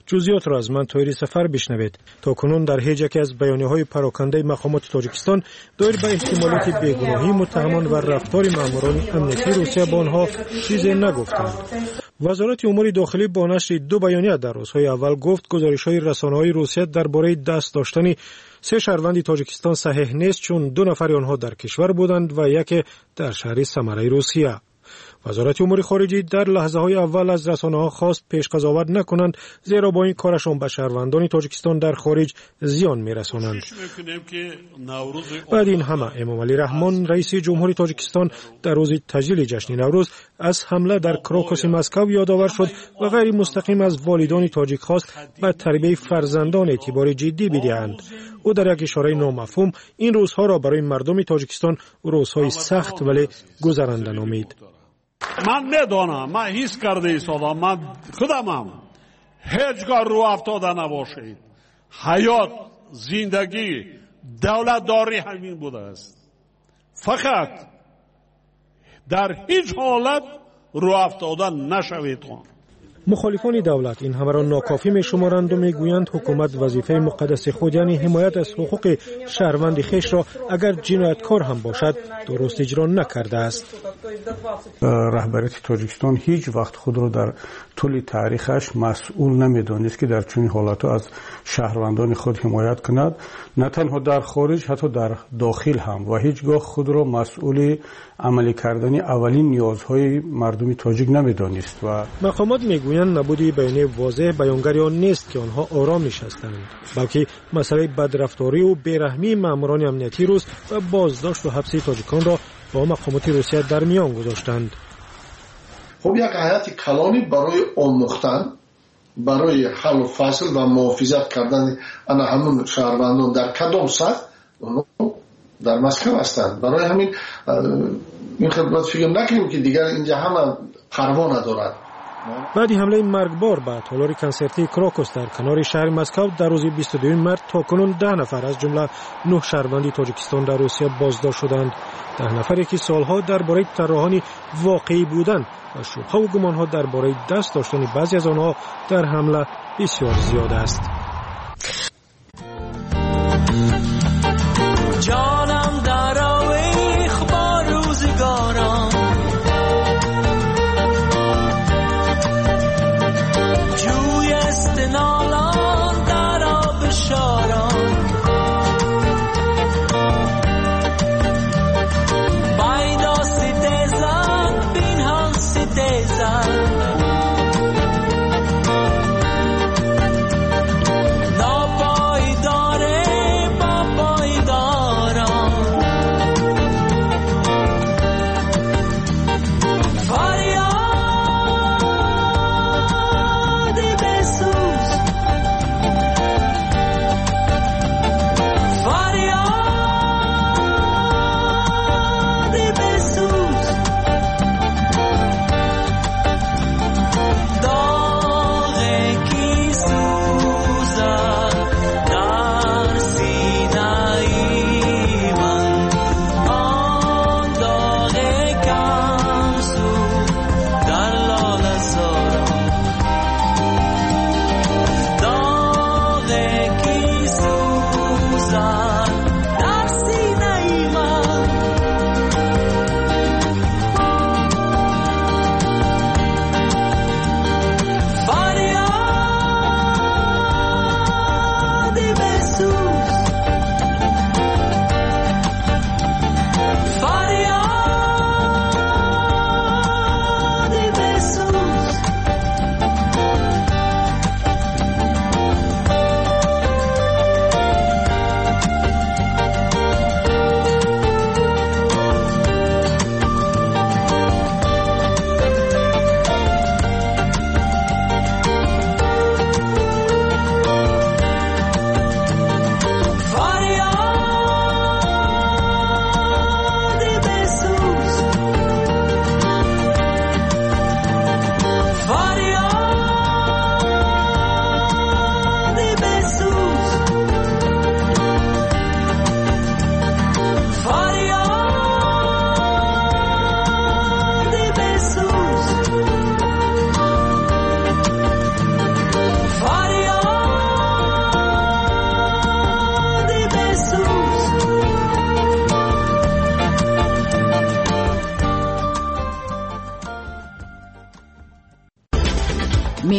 جزئیات را از من طاهر سفر بشنوید. تاکنون در هیچ یک از بیانیه‌های پراکنده مقامات تاجیکستان دایر به احتمالات بیگناهی متهمان و رفتار ماموران امنیتی روسیه با آنها چیزی نگفتند. وزارت امور داخلی با نشر 2 بیانیه در روزهای اول گفت گزارش‌های رسانه‌های روسیه درباره دست داشتن 3 شهروند تاجیکستان صحیح نیست، چون 2 نفر آنها در کشور بودند و یک در شهر سمره روسیه. وزارت امور خارجه در لحظه‌های اول از رسانه‌ها خواست پیش قضاوت نکنند، زیرا با این کارشان به شهروندان تاجیکستان در خارج زیان می‌رسانند. بعد این همه امام علی رحمان رئیس جمهوری تاجیکستان در روز تجلیل جشن نوروز از حمله در کراکوس مسکو یادآور شد و غیر مستقیم از والدان تاجیک خواست به تربیت فرزندان اعتبار جدی بدهند. او در یک اشاره نامفهوم این روزها را برای مردم تاجیکستان روزهای سخت ولی گذرنده نامید. من میدانم، من حس کرده ایستادم، من خودمم هیچگاه رو افتاده نباشید. حیات، زندگی، دولتداری همین بوده است. فقط در هیچ حالت رو افتاده نشوید. مخالفان دولت این همه را ناکافی می‌شمارند و می‌گویند حکومت وظیفه مقدس خود یعنی حمایت از حقوق شهروند خویش را اگر جنایتکار هم باشد درست اجرا نکرده است. رهبریت تاجیکستان هیچ وقت خود را در طول تاریخش مسئول نمی‌دانست که در چنین حالات‌ها از شهروندان خود حمایت کند، نه تنها در خارج حتی در داخل هم، و هیچگاه خود را مسئول عملی کردن اولین نیازهای مردم تاجیک نمی‌دانست. و مقامات می‌گویند نبودی بیانیه واضح بیانگر آن نیست که آنها آرام نشستند، بلکه مسئله بدرفتاری و بیرحمی ماموران امنیتی روس و بازداشت و حبس تاجیکان را با مقامات روسیه در میان گذاشتند. خب یک هیئت کلانی برای آموختن، برای حل و فصل و محافظت کردن همون شهروندان در کدام سطح در مسکو هستند. برای همین این خدمت فکر نکنیم که دیگر اینجا همه پروا ندارد. بعد حمله مرگبار به تالار کنسرتی کراکوس در کنار شهر مسکو در روز 22 مارس تاکنون 10 نفر از جمله 9 شهروند تاجیکستان در روسیه بازداشت شدند. 10 نفری که سالها درباره طراحان واقعی بودند و شبهه و گمانها درباره دست داشتن بعضی از آنها در حمله بسیار زیاد است. جانم در آویخ با روزگارم، جوی استنالان در آب شارم، بایدا سیدزن بین هم سیدزن، نابا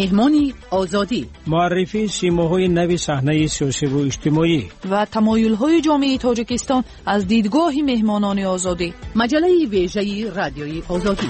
مهمانی آزادی، معرفی سیماهای نوی صحنه سیاسی و اجتماعی و تمایل‌های جامعه تاجیکستان از دیدگاه مهمانان آزادی. مجله ویژه رادیوی آزادی.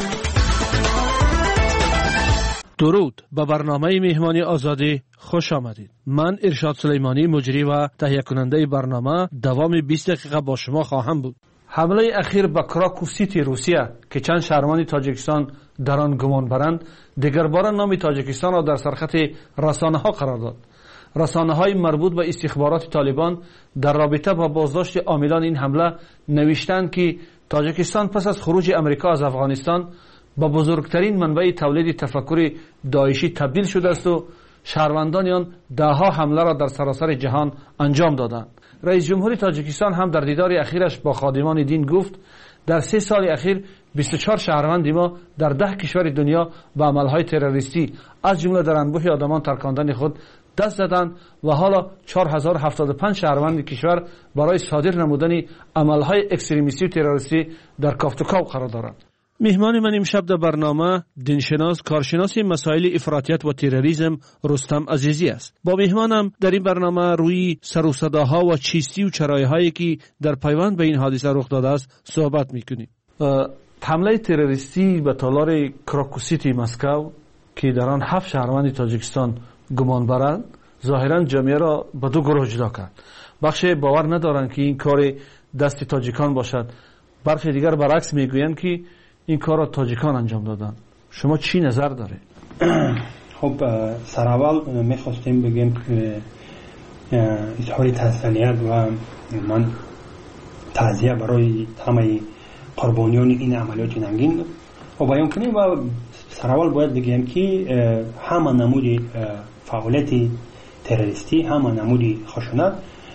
درود، به برنامه مهمانی آزادی خوش آمدید. من ارشاد سلیمانی، مجری و تهیه کننده برنامه، دوام 20 دقیقه با شما خواهم بود. حمله اخیر به کراکو سیتی روسیه که چند شهروند تاجیکستان در آن گمان برند، دیگر بار نام تاجیکستان را در سرخط رسانه ها قرار داد. رسانه های مربوط به استخبارات طالبان در رابطه با بازداشت عاملان این حمله نوشتند که تاجیکستان پس از خروج امریکا از افغانستان با بزرگترین منبع تولید تفکر داعشی تبدیل شده است و شهروندان آن دهها حمله را در سراسر جهان انجام دادند. رئیس جمهوری تاجیکستان هم در دیدار اخیرش با خادمان دین گفت در 3 سال اخیر 24 شهروند ما در 10 کشور دنیا به عملهای تروریستی از جمله در انبوه آدمان ترکاندن خود دست زدند و حالا 4075 شهروند کشور برای صادر نمودن عملهای اکستریمیستی و تروریستی در کافتوکاو قرار دارند. مهمان من امشب در برنامه دینشناس، کارشناس مسائل افراطیت و تروریسم رستم عزیزی است. با مهمانم در این برنامه روی سر و صداها و چیستی و چرایهایی که در پیوند به این حادثه رخ داده است صحبت میکنیم. حمله تروریستی به تالار کراکو سیتی مسکو که در آن 7 شهروند تاجیکستان گمان برند، ظاهرا جامعه را به 2 گروه جدا کرد. بخش باور ندارند که این کار دست تاجیکان باشد، برخی دیگر برعکس میگویند که این کار را تاجیکان انجام دادن. شما چی نظر داره؟ خب سر اول میخواستیم بگیم که اظهار تسلیت و من تعزیه برای همه قربانیان این عملیات ننگین و بیان کنیم و سر اول باید بگیم که همه نمود فعالیت تروریستی، همه نمود خشونت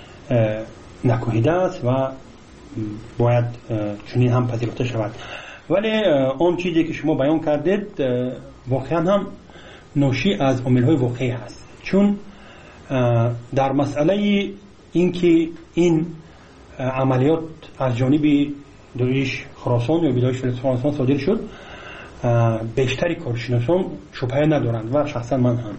نکوهیده است و باید چنین هم پذیرفته شود. ولی اون چیزی که شما بیان کردید واقعا هم ناشی از عامل‌های واقعی هست، چون در مسئله اینکه این عملیات از جانب داعش خراسان یا داعش خراسان صادر شد، بیشتری کارشناسان شبهه ندارند و شخصا من هم.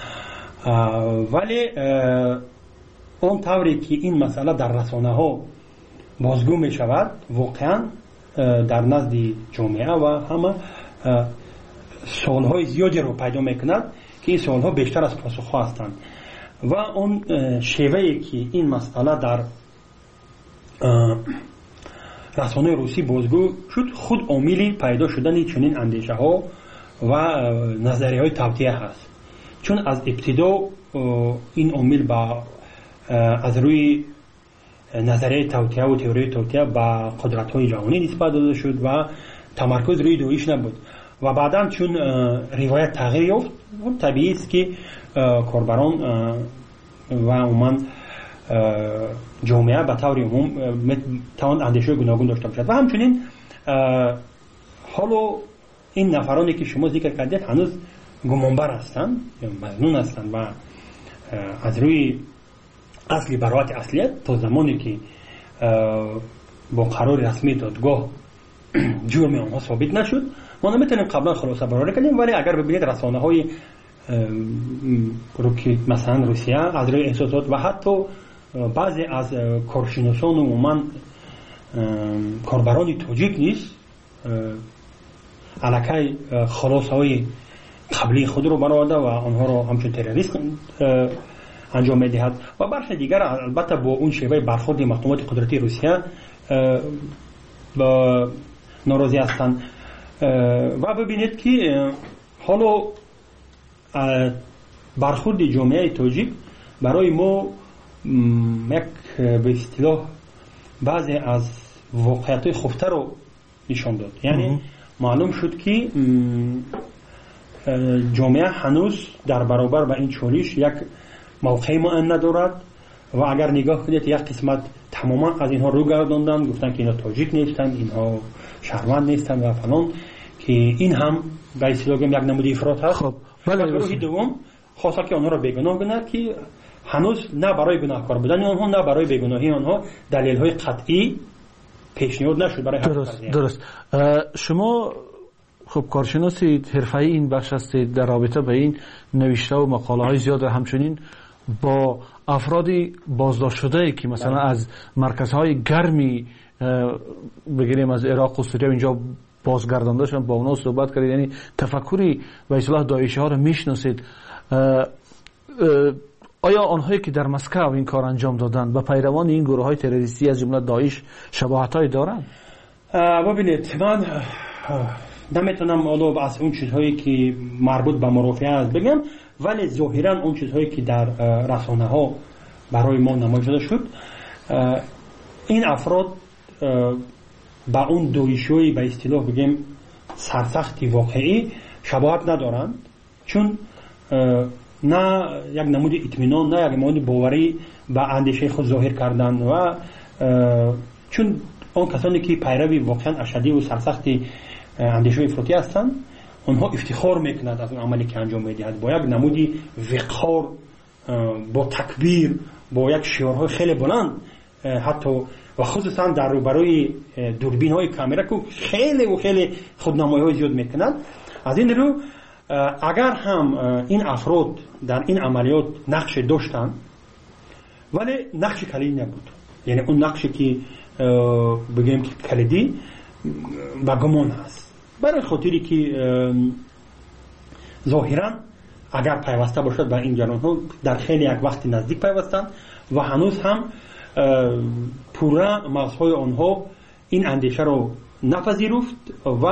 ولی اون طوری که این مسئله در رسانه ها بازگو می شود واقعا در نزد جامعه و همه سوالهای زیادی رو پیدا میکند که این سوالها بیشتر از پاسخ هستند و اون شیوهی که این مسئله در رسانه روسی بازگو شد خود عاملی پیدا شدن چنین اندیشه ها و نظریه های توطئه هست، چون از ابتدا این عامل با از روی نظریه توطئه و تئوری توطئه با قدرت های جهانی نسبت داده شد و تمرکز روی داعش نبود و بعدا چون روایت تغییر یافت طبیعی است که کاربران و عموما جامعه به طور عموم توان اندیشه گوناگون داشته باشد و همچنین حالا این نفرانی که شما ذکر کردید هنوز گمانبر هستند یا مظنون هستند و از روی اصلی براءت اصلیت تا زمانی که با قرار رسمی دادگاه جرم آنها ثابت نشد ما نمیتونیم قبلا خلاصه برآورده کنیم. ولی اگر ببینید رسانه های مثلا روسیه از روی احساسات و حتی بعضی از کارشناسان و عموما کاربران تاجیک نیست الکی خلاصه های قبلی خود رو برآورده و آنها رو همچون تروریست انجام میدهد و برخی دیگر البته با اون شیوه برخورد مقامات قدرتی روسیه ناراضی هستند و ببینید که حالا برخورد جامعه تاجیک برای ما یک به اصطلاح بعضی از واقعیت‌های خفته رو نشان داد. یعنی معلوم شد که جامعه هنوز در برابر با این چالش یک موقعی معین ندارد و اگر نگاه کنید یک قسمت تماما از اینها رو گرداندن، گفتن که اینا تاجیک نیستند، اینها شهروند نیستند و فلان، که این هم به اصطلاح یک نمود افراط هست. خب ولی گروه دوم خواسته که آنها را بیگناه کنند که هنوز نه برای گناهکار بودن آنها نه برای بیگناهی آنها دلیل‌های قطعی پیشنهاد نشد برای درست. شما خب کارشناسی حرفه‌ای این بخش هستید، در رابطه به این نوشته و مقاله های زیاد همچنین با افرادی بازداشت شده که مثلا از مرکزهای گرمی بگیریم از عراق و سوریه اینجا بازگردانده شدن، با اونا صحبت کردید، یعنی تفکری به اصطلاح داعشی ها رو میشناسید. آیا آنهایی که در مسکو این کار انجام دادن و پیروان این گروه های تروریستی از جمله داعش شباهت های دارند؟ ببینید من نمیتونم الان از اون چیزهایی که مربوط به مرافعه است بگم، ولی ظاهرا اون چیزهایی که در رسانه ها برای ما نمایش داده شد، این افراد با اون داعشی به اصطلاح بگیم سرسختی واقعی شباهت ندارند، چون نه یک نمود اطمینان نه یک نمود باوری به اندیشه خود ظاهر کردن و چون اون کسانی که پیروی واقعا اشدی و سرسختی اندیشه افراطی هستند اونها افتخار میکنند از اون عملی که انجام میدهند با یک نمودی وقار، با تکبیر، با یک شعارهای خیلی بلند، حتی و خصوصا در روبروی دوربین های کامera که خیلی و خیلی خودنمایی های زیاد میکنند. از این رو اگر هم این افراد در این عملیات نقش داشتن ولی نقش کلیدی نبود، یعنی اون نقشی که بگیم که کلیدی با گمان هست، برای خاطری که ظاهرا اگر پیوسته باشد به این جریان ها در خیلی یک وقت نزدیک پیوستند و هنوز هم پورا مغزهای آنها این اندیشه رو نپذیرفت و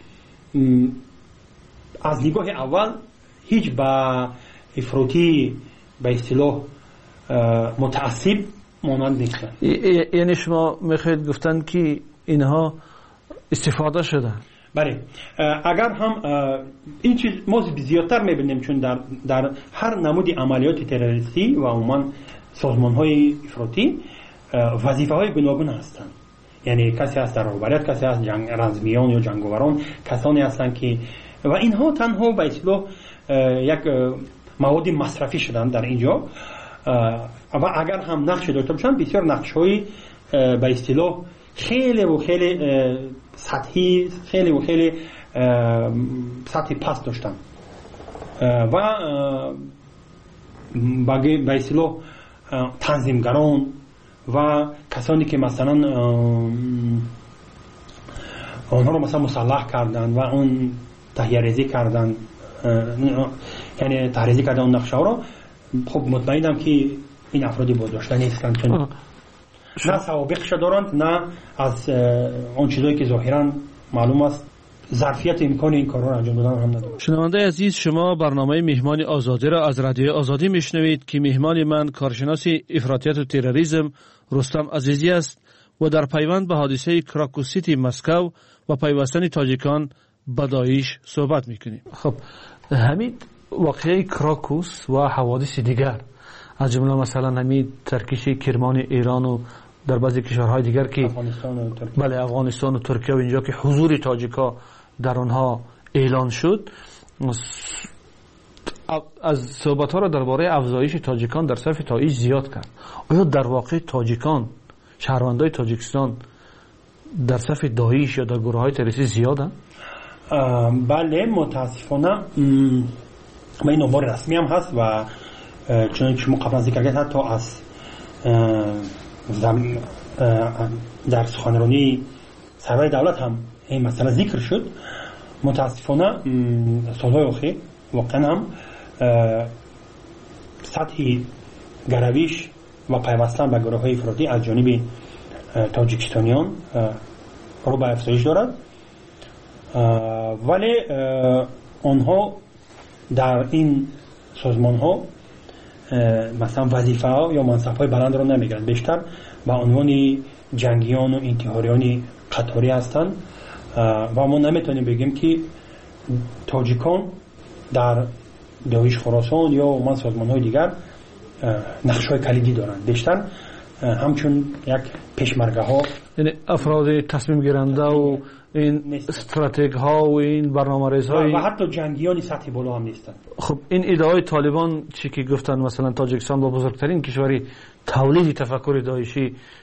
از نگاه اول هیچ با افراطی به اصطلاح متعصب مانند نیستن. یعنی شما میخواید گفتن که اینها استفاده شدن؟ بله، اگر هم این چیز ما زیادتر میبینیم، چون در هر نمودی عملیات تروریستی و عموما سازمان های افراطی وظیفه های گوناگون هستند، یعنی کسی هست در رهبریت، کسی هست رزمیان یا جنگاوران، کسانی هستند که و اینها تنها به اصطلاح یک مواد مصرفی شدن در اینجا و اگر هم نقش داشته باشن بسیار نقش‌های به اصطلاح خیلی و خیلی سطحی، خیلی و خیلی سطح پست داشتن و به اصطلاح تنظیمگران و کسانی که مثلا آنها رو مثلا مسلح کردن و اون تحریزی کردن، یعنی تحریزی کردن اون نقشه ها رو، خب مطمئنم که این افرادی بازداشته نیستند، چون نه سوابقش دارند نه از اون چیزایی که ظاهرا معلوم است ظرفیت امکان این کارا رو انجام دادن هم ندارند. شنونده عزیز، شما برنامه مهمان آزادی را از رادیو آزادی میشنوید که مهمان من کارشناس افراطیت و تروریسم رستم عزیزی است و در پیوند به حادثه کراکوس سیتی مسکو و پیوستن تاجیکان به داعش صحبت میکنیم. خب همین واقعه کراکوس و حوادث دیگر از جمله مثلا همین ترکیش کرمان ایران و در بعضی کشورهای دیگر که افغانستان و ترکیه و اینجا که حضور تاجیکا در آنها اعلان شد، از صحبت ها را درباره افزایش تاجیکان در صف داعش زیاد کرد. آیا در واقع تاجیکان، شهروندای تاجیکستان در صف داعش یا در گروه های تروریستی زیادن؟ بله، متاسفانه و این امور رسمی هم هست و چنانکه شما قبلا ذکر کردید حتی از در سخنرانی سرور دولت هم این مسئله ذکر شد. متاسفانه سالهای اخیر واقعا هم سطح گرویش و پیوستن به گروه های افراطی از جانب تاجیکستانیان رو به افزایش دارد، ولی آنها در این سازمان ها مثلا وظیفه ها یا منصب های بلند رو نمیگیرند، بیشتر به عنوان جنگیان و انتحاریان قطاری هستند و ما نمیتونیم بگیم که تاجیکان در داعش خراسان یا من سازمان های دیگر نقش های کلیدی دارند، بیشتر همچون یک پیشمرگه ها، یعنی افراد تصمیم گیرنده و این استراتژی ها و این برنامه‌ریزی های و حتی جنگیان سطح بالا هم نیستند. خب این ادعای طالبان چی که گفتن مثلا تاجیکستان با بزرگترین کشوری تولید تفکر داعشی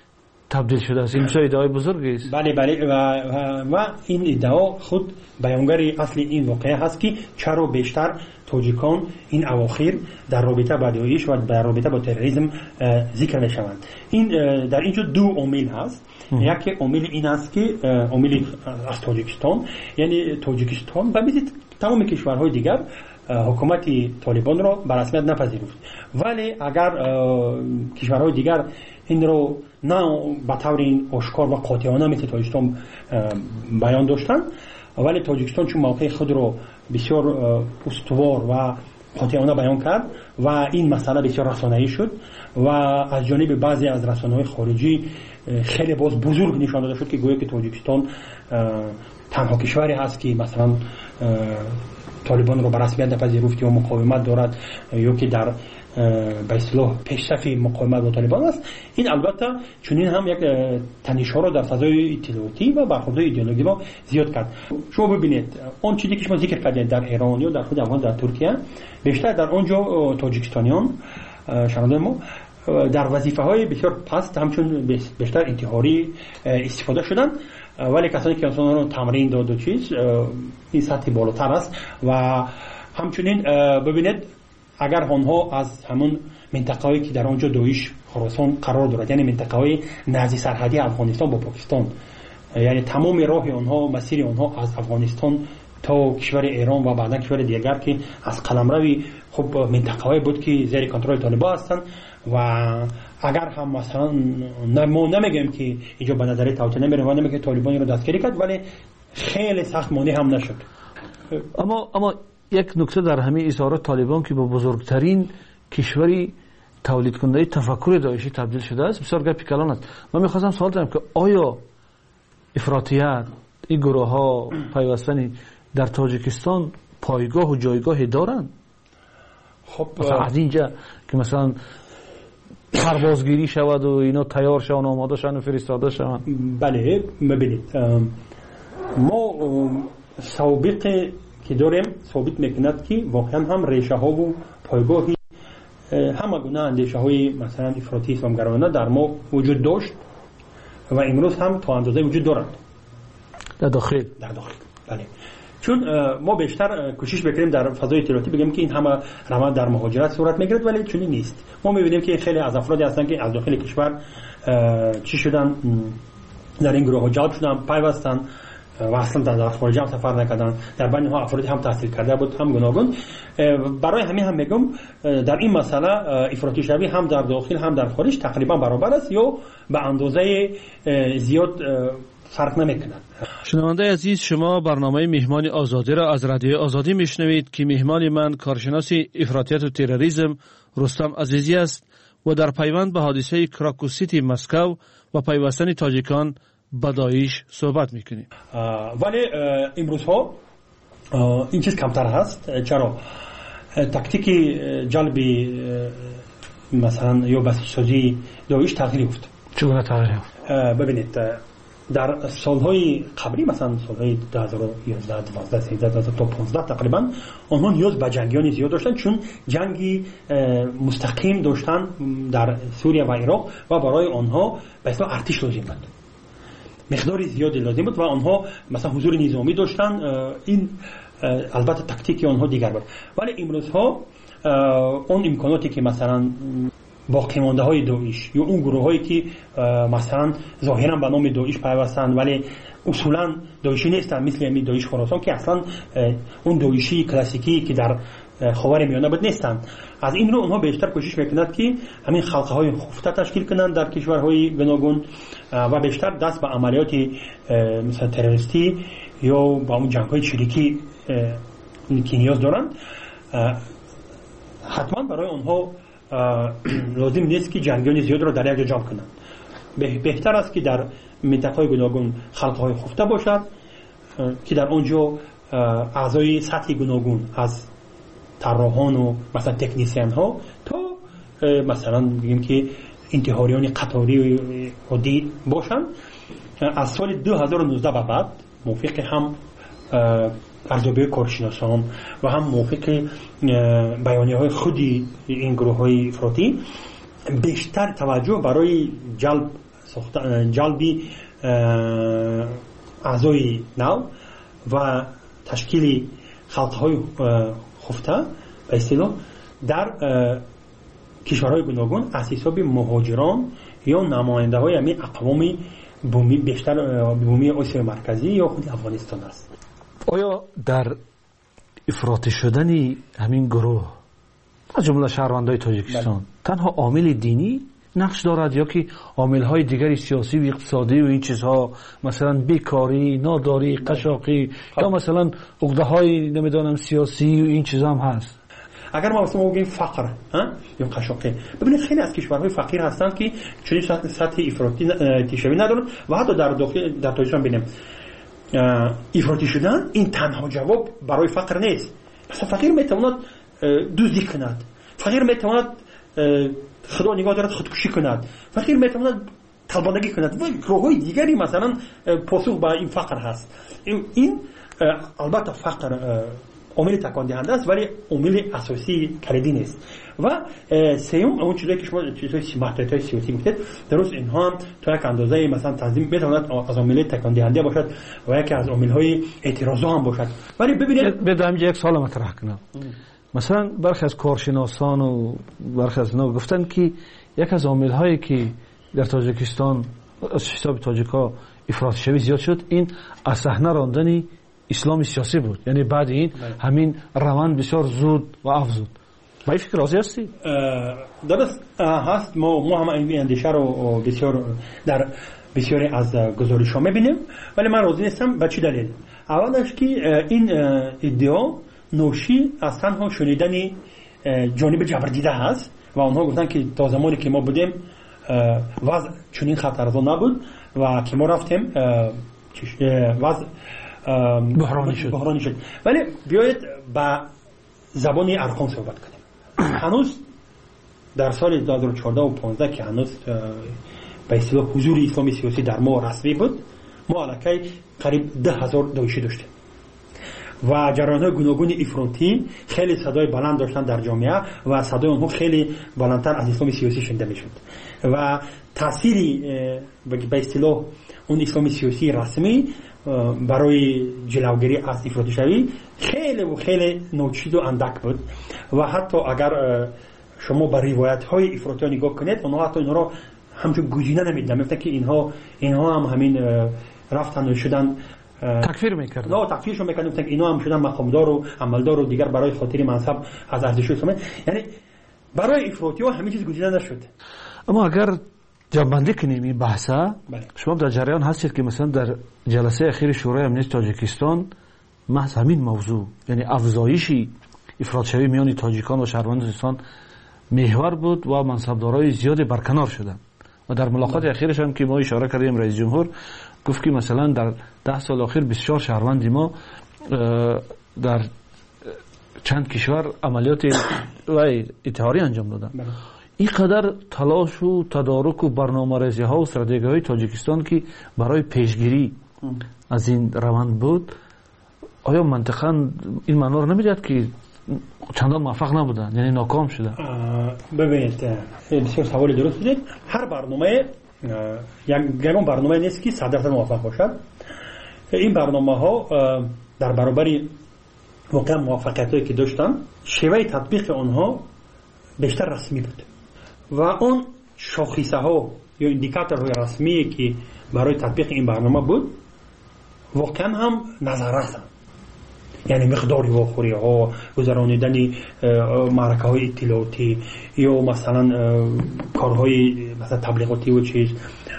تبدیل شده است. این چه ادعای بزرگی است. بله و این ادعا خود بیانگر اصل این واقعه هست که چرا بیشتر تاجیکان این اواخر در رابطه با داعش و در رابطه با تروریسم ذکر میشوند. این در اینجا دو عامل هست. یکی عامل این است که عامل از تاجیکستان، یعنی تاجیکستان و مثل تمام کشورهای دیگر حکومت طالبان را به رسمیت نپذیرفت، ولی اگر کشورهای دیگر این رو نه به طور آشکار و قاطعانه مثل تاجیکستان بیان داشتند، ولی تاجیکستان چون موقع خود رو بسیار استوار و قاطعانه بیان کرد و این مسئله بسیار رسانه‌ای شد و از جانب بعضی از رسانه‌های خارجی خیلی باز بزرگ نشان داده شد که گویا که تاجیکستان تنها کشوری هست که مثلا طالبان رو به رسمیت نپذیرفت یا مقاومت دارد یا که در به اصطلاح پیشرفت مقاومت با طالبان است. این البته چنین هم یک تنش‌ها را در فضای اطلاعاتی و برخوردهای ایدئولوژی را زیاد کرد. شما ببینید اون چیزی که شما ذکر کردید در ایران یا در خود افغان در ترکیه، بیشتر در آنجا تاجیکستانیان شنونده ما در وظیفه‌های بسیار پست همچون بیشتر انتحاری استفاده شدن، ولی کسانی که اصلا رو تمرین داد و چیز این سطح بالاتر است. و همچنین ببینید اگر آنها از همون منطقه‌ای که در آنجا داعش خراسان قرار دارد، یعنی منطقه‌های نزدیک سرحدی افغانستان با پاکستان، یعنی تمام راه آنها مسیر آنها از افغانستان تا کشور ایران و بعدا کشور دیگر که از قلمروی خب منطقه‌ای بود که زیر کنترل طالبان هستند و اگر هم مثلا ما نمیگیم که اینجا به نظر توطئه نمیره و نمیگه طالبان رو دستگیری کرد، ولی خیلی سخت مانع هم نشد. اما یک نکته در همه اظهارات طالبان که با بزرگترین کشوری تولید کننده تفکر داعشی تبدیل شده است بسیار گپی کلان است. من می‌خواستم سوال کنم که آیا افراطیت این گروه ها پیوستنی در تاجیکستان پایگاه و جایگاهی دارند؟ خب از اینجا که مثلا پروازگیری شود و اینا تیار شون آماده شون و فرستاده شون. بله ببینید ما سابقه که داریم ثابت میکند که واقعا هم ریشه ها و پایگاهی همه گونه اندیشه های مثلا افراطی اسلامگرایانه در ما وجود داشت و امروز هم تا اندازه وجود دارند در داخل. بله، چون ما بیشتر کوشش بکنیم در فضای اطلاعاتی بگیم که این همه روند در مهاجرت صورت میگیرد، ولی چنین نیست. ما میبینیم که خیلی از افرادی هستن که از داخل کشور چی شدن، در این گروه ها جلب شدن، پیوستن و اصلا در خارج هم سفر نکردن. در بین ها افرادی هم تحصیل کرده بود هم گوناگون. برای همین هم میگم در این مسئله افراطی شوی هم در داخل هم در خارج تقریبا برابر است یا به اندازه زیاد فرق نمیکند. شنونده عزیز، شما برنامه مهمان آزادی را از رادیو آزادی میشنوید که مهمان من کارشناس افراطیت و تروریسم رستم عزیزی است و در پیوند به حادثه کراکو سیتی مسکو و پیوستن تاجیکان به داعش صحبت میکنیم. ولی امروز ها این چیز کمتر هست. چرا؟ تاکتیک جلب مثلا یا بسیج‌سازی داعش تغییر یافت. چگونه تغییر یافت؟ ببینید در سالهای قبلی مثلا سالهای 2011 12 13 تا 15 تقریبا آنها نیاز به جنگیان زیاد داشتن، چون جنگی مستقیم داشتن در سوریه و عراق و برای آنها به اصطلاح ارتش لازم بود، مقدار زیادی لازم بود و آنها مثلا حضور نظامی داشتن. این البته تاکتیک آنها دیگر بود. ولی امروزها اون امکاناتی که مثلا باقی مانده های داعش یا اون گروه هایی که مثلا ظاهرا به نام داعش پیوستند ولی اصولا داعشی نیستن، مثل همین داعش خراسان که اصلا اون داعشی کلاسیکی که در خاورمیانه بود نیستن، از این رو اونها بیشتر کوشش میکنند که همین خلقه های خفته تشکیل کنند در کشورهای گوناگون و بیشتر دست به عملیات مثلا تروریستی یا با اون جنگ های چریکی که نیاز دارند. حتما برای اونها لازم نیست که جنگیان زیاد را در یک جا جمع کنند. بهتر است که در منطقه‌های گوناگون خلقه‌های خفته باشد که در آنجا اعضای سطح گوناگون از طراحان و مثلا تکنیسیان ها تا مثلا بگیم که انتحاریان قطاری و دید باشند. از سال 2019 به بعد موافق هم ارزیابی کارشناسان و هم موافق بیانیه‌های خودی این گروه‌های افراطی بیشتر توجه برای جلب جلبی اعضای نو و تشکیل خلقهای خفته به اصطلاح در کشورهای گوناگون از حساب مهاجران یا نماینده های همین اقوام بومی بیشتر بومی آسیا مرکزی یا خود افغانستان است. آیا در افراطی شدن همین گروه از جمله شهروندان تاجیکستان تنها عامل دینی نقش دارد یا که عامل‌های دیگری سیاسی و اقتصادی و این چیزها مثلا بیکاری، ناداری، قشاقی یا مثلا عقده‌های نمیدونم سیاسی و این چیزها هم هست؟ اگر ما مثلا بگیم فقر یا قشاقی، ببینید خیلی از کشورهای فقیر هستند که چنین سطح افراطی شوی ندارند و حتی در داخل در تاجیکستان ببینیم افراطی شدن این تنها جواب برای فقر نیست. مثلا فقیر میتواند دزدی کند، فقیر میتواند خدا نگاه دارد خودکشی کند، فقیر میتواند طلبانگی کند و راههای دیگری مثلا پاسخ به این فقر هست. این البته فقر عامل تکان دهنده است ولی عامل اساسی کلیدی نیست. و سوم اون چیزایی که شما چیزهای محدودیت‌های سیاسی گفتید، درست اینها هم تا یک اندازه مثلا تنظیم میتواند از عامل تکان دهنده باشد و یکی از عامل‌های اعتراض هم باشد. ولی ببینید بدم یک سوال مطرح کنم. مثلا برخی از کارشناسان و برخی از اینا گفتن که یک از عامل‌هایی که در تاجیکستان از حساب تاجیک‌ها افراط شوی زیاد شد این از صحنه راندن اسلام سیاسی بود. یعنی بعد این همین روند بسیار زود و افزود. با این فکر راضی هستی؟ درست هست. ما هم این اندیشه رو بسیار در بسیاری از گزارش‌ها می‌بینیم ولی من راضی نیستم. به چه دلیل؟ اولش که این ادعا نوشی از تنها شنیدن جانب جبردیده هست و آنها گفتن که تا زمانی که ما بودیم وضع چنین خطرزا نبود و که ما رفتیم وضع بحرانی شد. ولی بیایید با زبان ارقام صحبت کنیم. هنوز در سال 2014 و 15 که هنوز به اصطلاح حضور اسلامی سیاسی در ما رسمی بود، ما الکی قریب 10,000 داعشی داشتیم و جریان‌های گوناگون افراطی خیلی صدای بلند داشتن در جامعه و صدای آنها خیلی بلندتر از اسلام سیاسی شنیده میشد و تأثیری به اصطلاح اون اسلام سیاسی رسمی برای جلوگیری از افراطی شوی خیلی و خیلی ناچیز و اندک بود و حتی اگر شما به روایت‌های افراطی نگاه کنید اونها حتی اینا را همچون گزینه نمیدن، میگفتن که اینها هم همین رفتن و شدن تکفیر میکردن. نه تکفیرشون میکردن، میگفتن اینا هم شدن مقامدار و عملدار و دیگر برای خاطر مذهب از ارزش اسلامی. یعنی برای افراطی‌ها همه چیز گزینه نشد. اما اگر جنبندی کنیم این بحثا، شما در جریان هستید که مثلا در جلسه اخیر شورای امنیت تاجیکستان محض همین موضوع یعنی افزایش افراط شوی میان تاجیکان و شهروندان تاجیکستان محور بود و منصبدارای زیادی برکنار شدند و در ملاقات اخیرش هم که ما اشاره کردیم رئیس جمهور گفت که مثلا در 10 سال اخیر بسیار شهروندی ما در چند کشور عملیات انتحاری انجام دادن. این قدر تلاش و تدارک و برنامه‌ریزی ها و استراتژی های تاجیکستان که برای پیشگیری از این روند بود، آیا منطقاً این معنا رو نمیداد که چندان موفق نبودن یعنی ناکام شدن؟ ببینید بسیار سوال درست بودید. هر برنامه یکم برنامه نیست که 100% موفق باشد. این برنامه ها در برابر واقعا موفقیتایی که داشتن شیوه تطبیق آنها بیشتر رسمی بود و اون شاخصه ها یا ایندیکاتورهای رسمی که برای تطبیق این برنامه بود واقعا هم نظر رسند. یعنی مقداری واخوری ها، گذراندن معرکه های اطلاعاتی یا مثلا کارهای مثلا تبلیغاتی و چیز،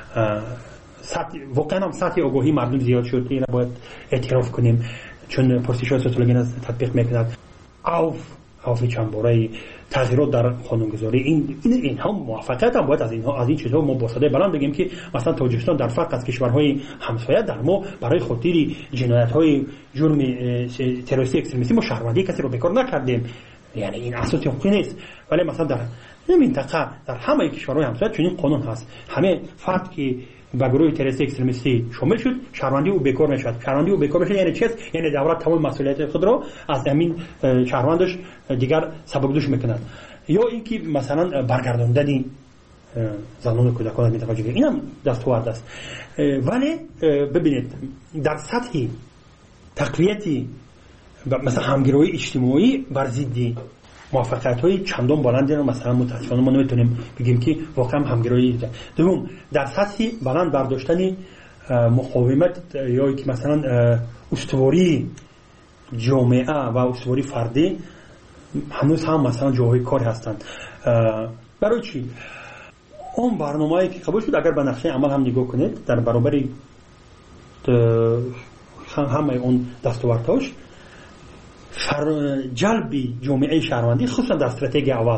واقعا هم سطح آگاهی مردم زیاد شد. این باید اعتراف کنیم چون پرسش‌های سوسیولوژی از تطبیق میکنند. اوف چند باره تغییرات در قانونگذاری اینها موفقیت هم باید از این چیزها ما با صدای بلند بگیم که مثلا تاجیکستان در فرق از کشورهای همسایه در ما برای خاطر جنایت‌های جرم تروریستی اکستریمیستی ما شهروندی کسی رو بکار نکردیم. یعنی این اساسی حقوقی نیست. ولی مثلا در این منطقه در همه کشورهای همسایه چنین قانون هست. همه فرد که به گروه تروریستی اکستریمیستی شامل شد شهروندی او بکار نشد. شهروندی او بکار نشد یعنی چی است؟ یعنی دولت تمام مسئولیت خود را از همین شهروندش دیگر سبکدوش میکند. یا اینکه مثلا برگرداندن زنان و کودکان از منطقه جنوبی. اینم دستاورد است. ولی ببینید در سطح تقویت مثلا همگرایی اجتماعی بر ضد موفقیت‌های چندان بلندی رو مثلا متأسفانه ما نمیتونیم بگیم که واقعا همگرایی. دوم در سطح بلند برداشتن مقاومت یا که مثلا استواری جامعه و استواری فردی هنوز هم مثلا جاهای کار هستند. برای چی؟ اون برنامه‌ای که قبول شد اگر به نقشه عمل هم نگاه کنید در برابر همه اون دستاوردهاش جلبی جامعه شهروندی خصوصا در استراتژی اول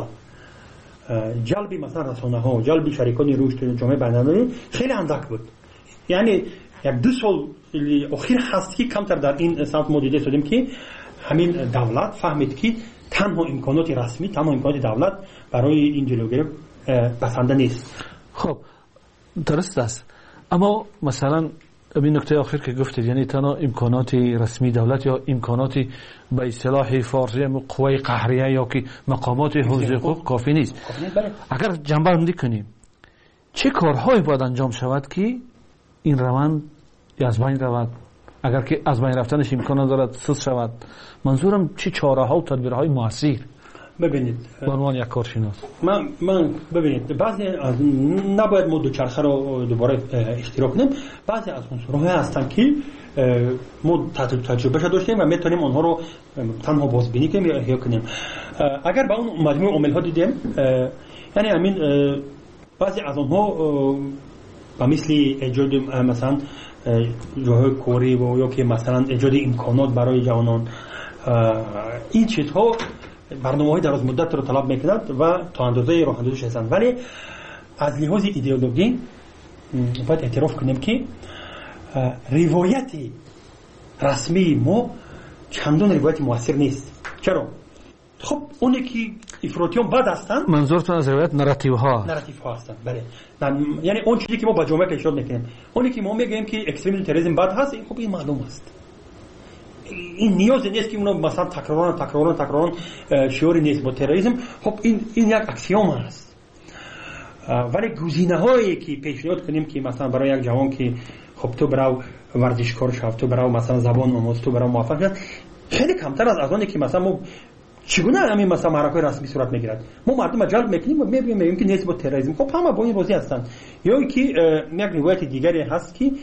جلبی مثلا رسانه‌ها جلبی شریکان رشد جامعه بین‌المللی خیلی اندک بود. یعنی یک 2 سال اخیر هست که کمتر در این سمت ما دیده شدیم که همین دولت فهمید که تنها امکانات رسمی تنها امکانات دولت برای این جلوگیری بسنده نیست. خب درست است، اما مثلا این نکته آخر که گفتید یعنی تنها امکانات رسمی دولت یا امکانات به اصطلاح فارسی قوه قهریه یا که مقامات حفظ حقوق کافی نیست. اگر جنبندی کنیم چه کارهایی باید انجام شود که این روند از بین رود؟ اگر که از بین رفتنش امکان دارد سوس شود، منظورم چه چاره ها و تدبیرهای موثر؟ ببینید به عنوان یک کارشناس من ببینید بعضی از نباید ما دوچرخه رو دوباره اشتراک کنیم. بعضی از عنصرها هستن که ما تجربه داشتیم و میتونیم اونها رو تنها بازبینی کنیم یا احیا کنیم. اگر با اون مجموعه عامل ها دیدیم یعنی همین بعضی از اونها با مثل ایجاد مثلا جاهای کاری و یا که مثلا ایجاد امکانات برای جوانان، این چیزها برنامه‌های دراز مدت رو طلب می‌کند و تا اندازه راه اندازش هستند. ولی از لحاظ ایدئولوژی باید اعتراف کنیم که روایت رسمی ما چندان روایت موثر نیست. چرا؟ خب اونی که افراطیان بد هستند، منظورتون از روایت نراتیو ها هستند. بله، یعنی اون چیزی که ما با جامعه اشاره می‌کنیم، اونی که ما میگیم که اکستریم تروریسم بد هست، خب این معلوم است. این نیاز نیست که اونو مثلا تکراران شعاری نیست با تروریسم. خب این یک اکسیوم است. ولی گزینه‌هایی که پیشنهاد کنیم که مثلا برای یک جوان که خب تو برو ورزشکار شو، تو برو مثلا زبان آموز، تو برو موفق شو، خیلی کمتر از آنی که مثلا ما چگونه همین مثلا معرکه‌های رسمی صورت میگیرد. ما مردم جلب میکنیم و میبینیم که نیست با تروریسم. خب همه با این راضی هستند. یا که یک روایت دیگری هست که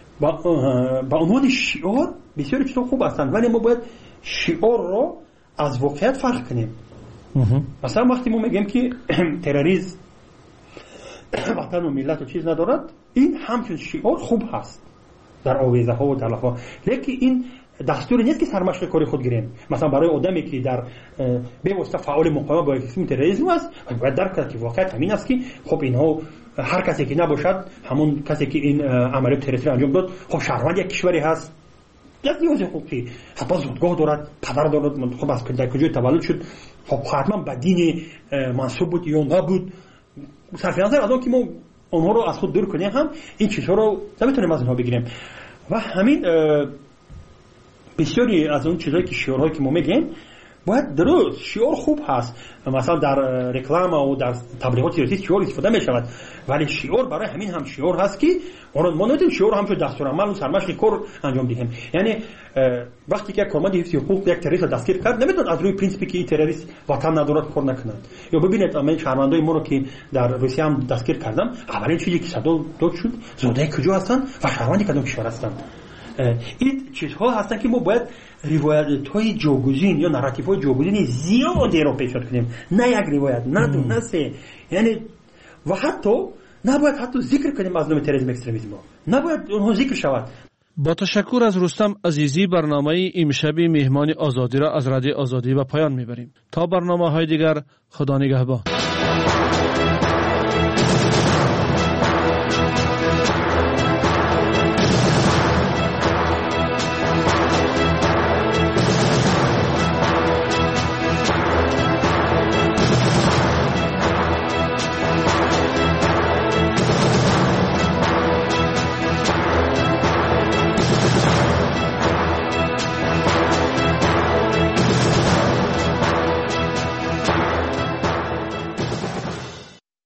با عنوان شعار بسیار چیزا خوب هستند، ولی ما باید شعار رو از واقعیت فرق کنیم. مثلا وقتی ما میگیم که تروریسم وطن و ملت و چیز ندارد، این همچون شعار خوب هست در آویزه ها و در لفظ، لیکن این دستور نیست که سرمشق کاری خود گیریم. مثلا برای آدمی که در به واسطه فعال مقاومت با اسم تروریسم است باید درک کنه که واقعیت همین است که خب اینها هر کسی که نباشد همون کسی که این عملیات تروریستی انجام داد خب شهروند یک کشوری هست، یک نیاز حقوقی حتی زادگاه دارد، پدر دارد، خب از در کجای تولد شد، خب حتما به دین منسوب بود یا نبود. صرف نظر از اون که ما اونها رو از خود دور کنیم هم این چیزها رو نمیتونیم از اونها بگیریم. و همین بسیاری از اون چیزایی که شعارهایی که ما میگیم باید درست شعار خوب هست. مثلا در رکلام و در تبلیغات سیاسی شعار استفاده میشود، ولی شعار برای همین هم شعار هست که ما نمیتونیم شعار هم شد دستور عمل و سرمشق کار انجام دهیم. یعنی وقتی که کارمند حفظ حقوق یک تروریست دستگیر کرد نمیتونه از روی پرینسیپی که این تروریست وطن ندارد کار نکند. یا ببینید من شهروندای ما رو که در روسیه هم دستگیر کردم، اولین چیزی که صدا داد شد زاده کجا هستن و شهروندی کدام کشور هستن. این چیزها هستن که ما باید روایت‌های جاگزین یا نراتیوهای جاگزین زیادی رو پیشنهاد کنیم، نه یک روایت، نه دو، نه سه. یعنی و نباید حتی ذکر کنیم از نام تروریسم اکستریمیسم، نباید اونها ذکر شود. با تشکر از رستم عزیزی برنامه امشبی مهمان آزادی را از رادیو آزادی به پایان میبریم. تا برنامه‌های دیگر، خدا نگهبان.